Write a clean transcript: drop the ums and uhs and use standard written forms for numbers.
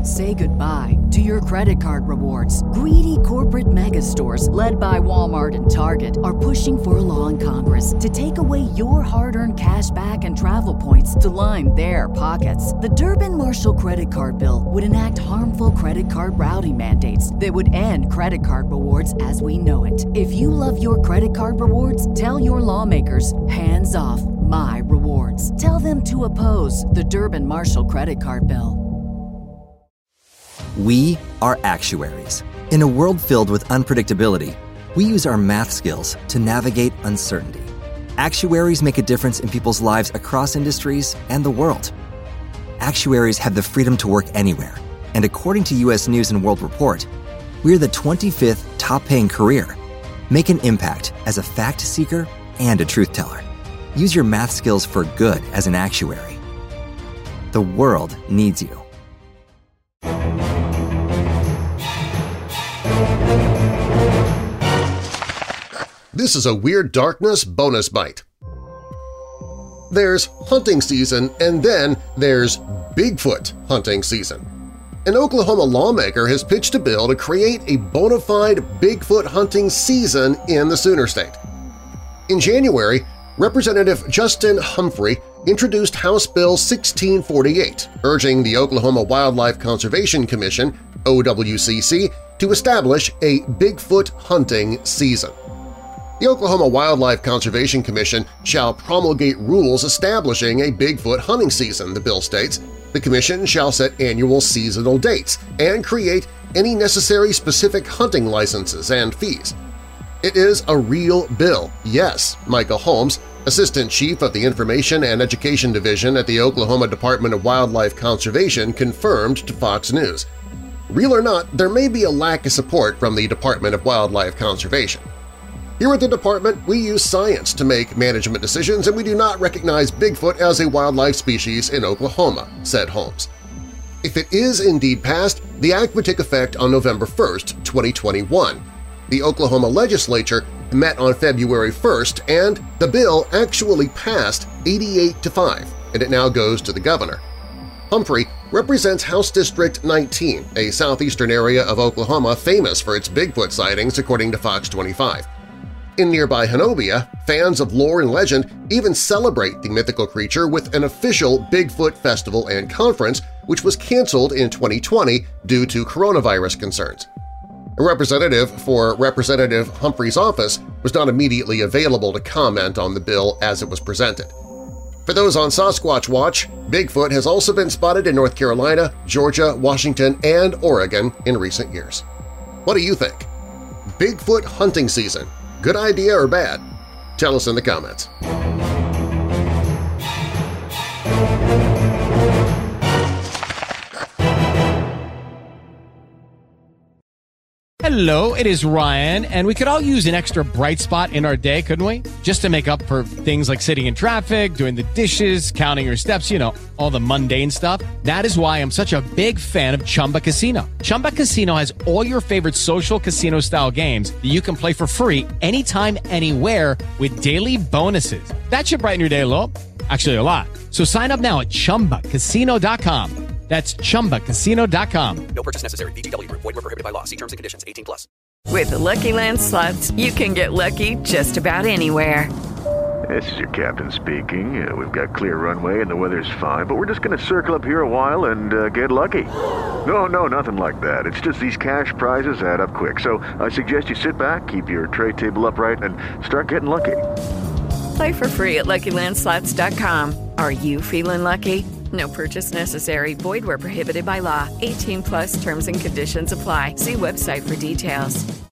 Say goodbye to your credit card rewards. Greedy corporate mega stores, led by Walmart and Target, are pushing for a law in Congress to take away your hard-earned cash back and travel points to line their pockets. The Durbin-Marshall credit card bill would enact harmful credit card routing mandates that would end credit card rewards as we know it. If you love your credit card rewards, tell your lawmakers, hands off my rewards. Tell them to oppose the Durbin-Marshall credit card bill. We are actuaries. In a world filled with unpredictability, we use our math skills to navigate uncertainty. Actuaries make a difference in people's lives across industries and the world. Actuaries have the freedom to work anywhere, and according to U.S. News & World Report, we're the 25th top-paying career. Make an impact as a fact seeker and a truth teller. Use your math skills for good as an actuary. The world needs you. This is a Weird Darkness bonus bite. There's hunting season, and then there's Bigfoot hunting season. An Oklahoma lawmaker has pitched a bill to create a bona fide Bigfoot hunting season in the Sooner State. In January, Representative Justin Humphrey introduced House Bill 1648, urging the Oklahoma Wildlife Conservation Commission, OWCC, to establish a Bigfoot hunting season. The Oklahoma Wildlife Conservation Commission shall promulgate rules establishing a Bigfoot hunting season, the bill states. The commission shall set annual seasonal dates and create any necessary specific hunting licenses and fees. It is a real bill, yes, Micah Holmes, Assistant Chief of the Information and Education Division at the Oklahoma Department of Wildlife Conservation, confirmed to Fox News. Real or not, there may be a lack of support from the Department of Wildlife Conservation. Here at the department, we use science to make management decisions, and we do not recognize Bigfoot as a wildlife species in Oklahoma, said Holmes. If it is indeed passed, the act would take effect on November 1, 2021. The Oklahoma legislature met on February 1st, and the bill actually passed 88-5, and it now goes to the governor. Humphrey represents House District 19, a southeastern area of Oklahoma famous for its Bigfoot sightings, according to Fox 25. In nearby Honobia, fans of lore and legend even celebrate the mythical creature with an official Bigfoot festival and conference, which was canceled in 2020 due to coronavirus concerns. A representative for Representative Humphrey's office was not immediately available to comment on the bill as it was presented. For those on Sasquatch Watch, Bigfoot has also been spotted in North Carolina, Georgia, Washington, and Oregon in recent years. What do you think? Bigfoot hunting season. Good idea or bad? Tell us in the comments. Hello, it is Ryan, and we could all use an extra bright spot in our day, couldn't we? Just to make up for things like sitting in traffic, doing the dishes, counting your steps, all the mundane stuff. That is why I'm such a big fan of Chumba Casino. Chumba Casino has all your favorite social casino-style games that you can play for free anytime, anywhere with daily bonuses. That should brighten your day a little. Actually, a lot. So sign up now at ChumbaCasino.com. That's ChumbaCasino.com. No purchase necessary. VGW Group. Void where prohibited by law. See terms and conditions. 18+. With the Lucky Land Slots, you can get lucky just about anywhere. This is your captain speaking. We've got clear runway and the weather's fine, but we're just going to circle up here a while and get lucky. No, nothing like that. It's just these cash prizes add up quick. So I suggest you sit back, keep your tray table upright, and start getting lucky. Play for free at LuckyLandSlots.com. Are you feeling lucky? No purchase necessary. Void where prohibited by law. 18+ terms and conditions apply. See website for details.